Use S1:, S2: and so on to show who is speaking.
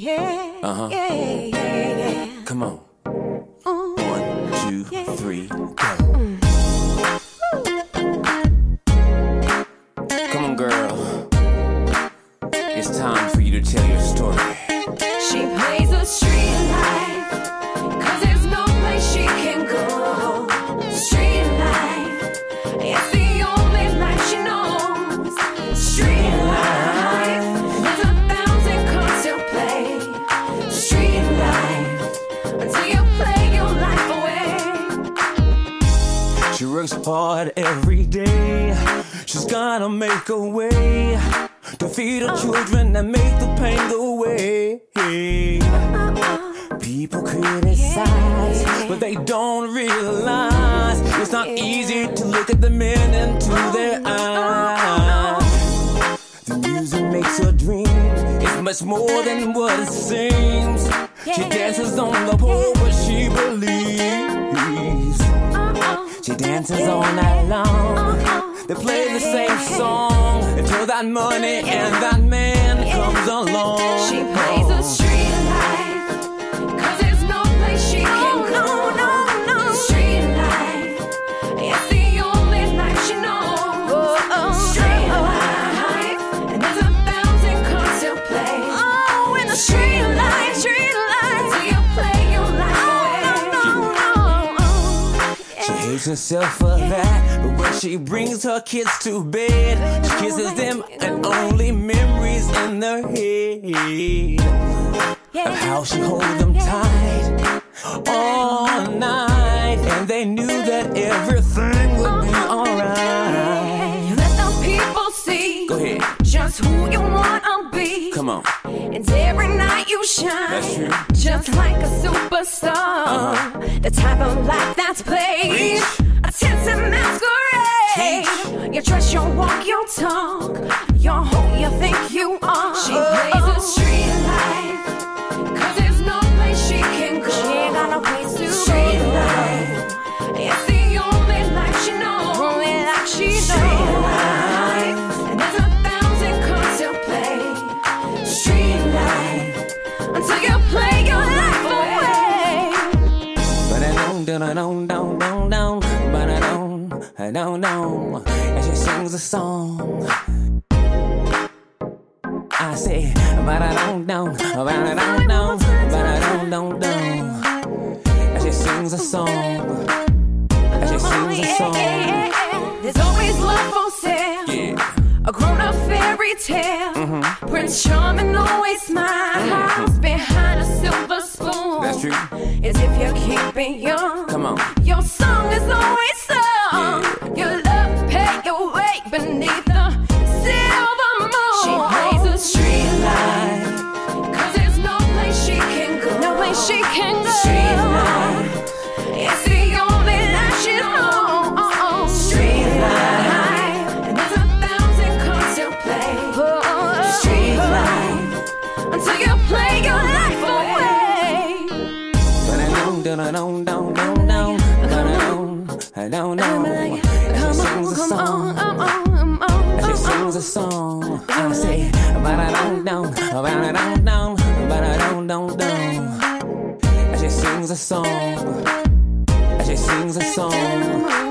S1: Uh-huh. Yeah. Come on. 1, 2, 3, go. Come on, girl. It's time for you to tell your story.
S2: She plays a street life, 'cause there's no place she can go. Street life, it's the only life she knows. Street life, there's 1,000 cards to play. Street life, until you play your life away.
S1: She works hard every day. She's gotta make a way to feed her children and make the pain go away. People criticize, but they don't realize it's not easy to look at the men into their eyes. The music makes her dream. It's much more than what it seems. She dances on the pole, but she believes. She dances all night long. They play the same song until that money and that man comes along.
S2: She plays a street life, 'cause there's no place she can go. Street life, it's the only life she knows. Street life, and there's 1,000 cards to play. In the street life, till you play your life away.
S1: She hates herself for that, but when she brings her kids to bed, she kisses them and only memories in their head of how she holds them tight all night, and they knew that everything would be alright.
S2: You let the people see.
S1: Go ahead.
S2: Just who you wanna be.
S1: Come on.
S2: And every night you shine.
S1: That's true.
S2: Just like a superstar. The type of life that's played. A tinted masquerade. You dress, you walk, you talk. You're who you think you are. She plays a street life, 'cause there's no place she can go. She ain't got no place to street go. Life, it's the only life she knows. Only life she knows. Street life, and there's 1,000 cards to play. Street life, until you play your life away.
S1: But I don't know. And she sings a song. I say, but I don't know. And she sings a song.
S2: There's always love for sale.
S1: Yeah.
S2: A grown-up fairy tale. Prince Charming always smiles behind a silver spoon.
S1: That's true.
S2: As if you're keeping young.
S1: Come on.
S2: Your song is always sung. Your love pay your way beneath the silver moon. She plays a street life, 'cause there's no place she can go. No place she can go. Street life, it's the only life she knows. Street life, and there's 1,000 cards to play. Street life, until you play your life away.
S1: But I don't know. And she sings a song. And she sings a song. I say, but I don't know. And she sings a song. And she sings a song.